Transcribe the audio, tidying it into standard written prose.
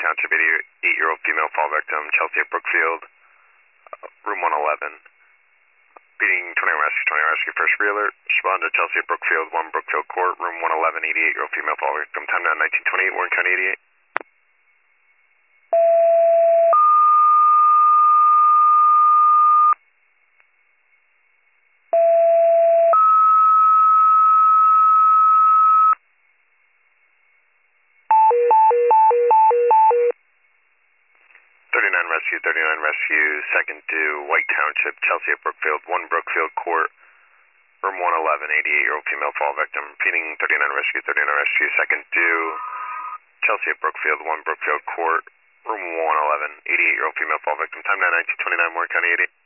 Township, 88-year-old female fall victim, Chelsea at Brookfield, room 111. Beating 20 rescue, 20 rescue, first re-alert. Respond to Chelsea at Brookfield, 1 Brookfield Court, room 111, 88-year-old female fall victim. Time now 1928, Warren County 88. 39 rescue, second due, White Township, Chelsea at Brookfield, 1 Brookfield Court, room 111, 88-year-old female fall victim. Repeating, 39 rescue, second due, Chelsea at Brookfield, 1 Brookfield Court, room 111, 88-year-old female fall victim. Time now 1929, Warren County 88.